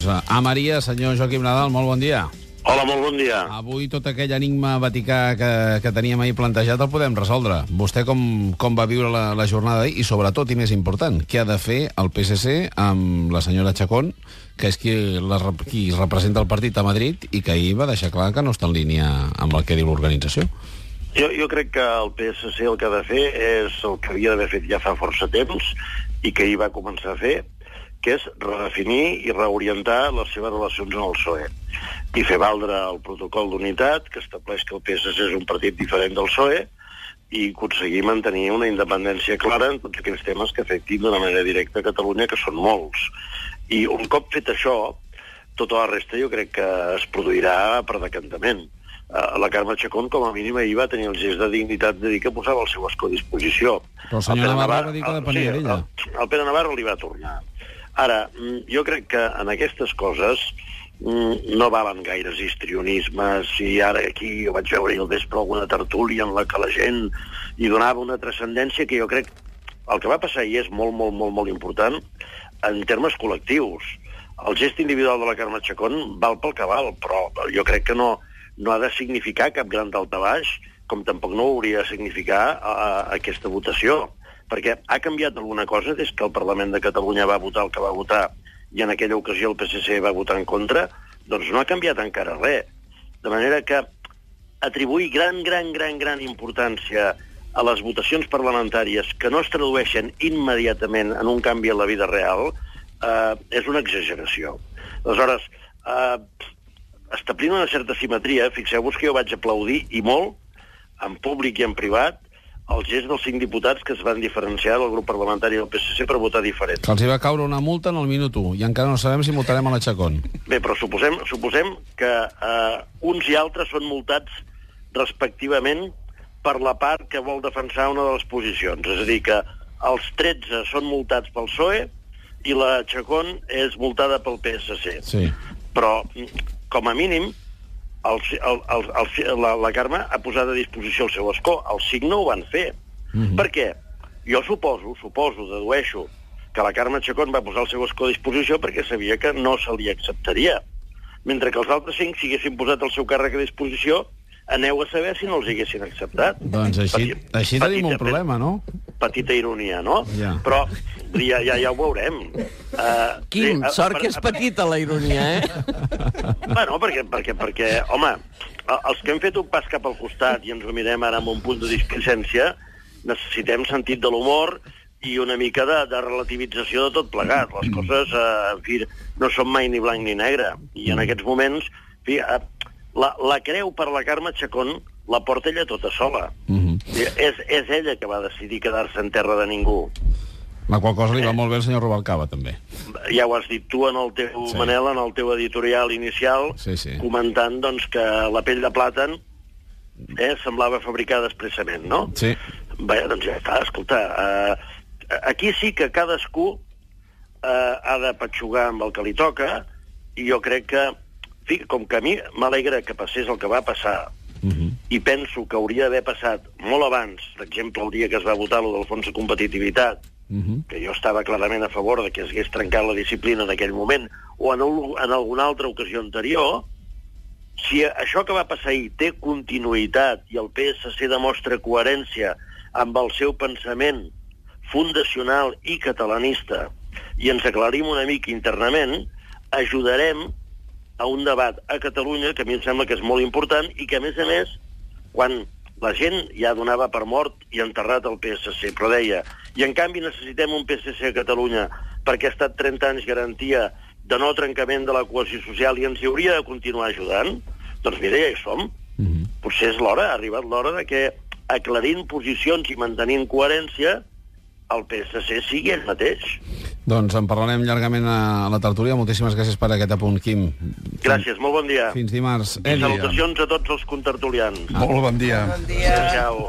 a Maria, senyor Joaquim Nadal, molt bon dia. Hola, molt bon dia. Avui tot aquell enigma vaticà que teníem ahir plantejat el podem resoldre. Vostè com va viure la jornada d'ahir i, sobretot, i més important, què ha de fer el PSC amb la senyora Chacón, que és qui representa el partit a Madrid i que ahir va deixar clar que no està en línia amb el que diu l'organització? Jo crec que el PSC el que ha de fer és el que havia d'haver fet ja fa força temps i que ahir va començar a fer, que és redefinir i reorientar les seves relacions amb el PSOE i fer valdre el protocol d'unitat que estableix que el PSC és un partit diferent del PSOE i aconseguir mantenir una independència clara en tots aquells temes que afectin d'una manera directa a Catalunya, que són molts. I un cop fet això, tota la resta jo crec que es produirà per decantament. La Carme Chacón, com a mínim, ahir va tenir el gest de dignitat de dir que posava el seu escó a disposició. Però el senyor Navarro va dir que depenia d'ella. El Pere Navarro li va tornar. Ara, jo crec que en aquestes coses no valen gaires histrionismes, i ara aquí jo vaig veure al vespre alguna tertúlia en la que la gent hi donava una transcendència que jo crec el que va passar ahir és molt, molt, molt, molt important en termes col·lectius. El gest individual de la Carme Chacón val pel que val, però jo crec que no ha de significar cap gran daltabaix, com tampoc no hauria de significar aquesta votació, perquè ha canviat alguna cosa des que el Parlament de Catalunya va votar el que va votar i en aquella ocasió el PSC va votar en contra, doncs no ha canviat encara res. De manera que atribuir gran importància a les votacions parlamentàries que no es tradueixen immediatament en un canvi a la vida real és una exageració. Aleshores, establint una certa simetria, fixeu-vos que jo vaig aplaudir, i molt, en públic i en privat, el gest dels 5 diputats que es van diferenciar del grup parlamentari del PSC per votar diferent. Que els hi va caure una multa en el minut 1 i encara no sabem si multarem a la Chacón. Bé, però suposem que uns i altres són multats respectivament per la part que vol defensar una de les posicions. És a dir, que els 13 són multats pel PSOE i la Chacón és multada pel PSC. Sí. Però, com a mínim, la Carme ha posat a disposició el seu escó. Els 5 no ho van fer. Per què? Jo suposo, dedueixo, que la Carme Chacón va posar el seu escó a disposició perquè sabia que no se li acceptaria. Mentre que els altres 5, si haguessin posat el seu càrrec a disposició, aneu a saber si no els haguessin acceptat. Doncs així tenim un problema, no? Petita ironia, no? Ja. Però ja ho veurem. Quim, sort que és petita la ironia, Bueno, perquè, home, els que hem fet un pas cap al costat i ens ho mirem ara amb un punt de displicència, necessitem sentit de l'humor i una mica de relativització de tot plegat. Les coses, en fi, no són mai ni blanc ni negre. I en aquests moments, en fi, la creu per la Carme Chacón la porta ella tota sola. És ella que va decidir quedar-se en terra de ningú. La qual cosa li va molt bé al senyor Rubalcaba, també. Ja ho has dit tu en el teu, Manel, en el teu editorial inicial, comentant doncs, que la pell de plàtan semblava fabricada expressament, no? Sí. Bé, doncs ja està, escolta, aquí sí que cadascú ha de petxugar amb el que li toca, i jo crec que, com que a mi m'alegra que passés el que va passar, i penso que hauria d'haver passat molt abans, per exemple, el dia que es va votar lo del fons de competitivitat, que jo estava clarament a favor de que es hagués trencat la disciplina en aquell moment, o en alguna altra ocasió anterior, si això que va passar ahir té continuïtat i el PSC demostra coherència amb el seu pensament fundacional i catalanista, i ens aclarim una mica internament, ajudarem a un debat a Catalunya que a mi em sembla que és molt important i que, a més, quan la gent ja donava per mort i enterrat el PSC, però deia, i en canvi necessitem un PSC a Catalunya perquè ha estat 30 anys garantia de no trencament de la cohesió social i ens hi hauria de continuar ajudant, doncs mira, ja hi som. Potser és l'hora, ha arribat l'hora de que, aclarint posicions i mantenint coherència, el PSC sigui ell mateix. Doncs en parlarem llargament a la tertúlia. Moltíssimes gràcies per aquest apunt, Quim. Gràcies, molt bon dia. Fins dimarts. I salutacions a tots els contertulians. Molt bon dia. Bon dia. Ciao.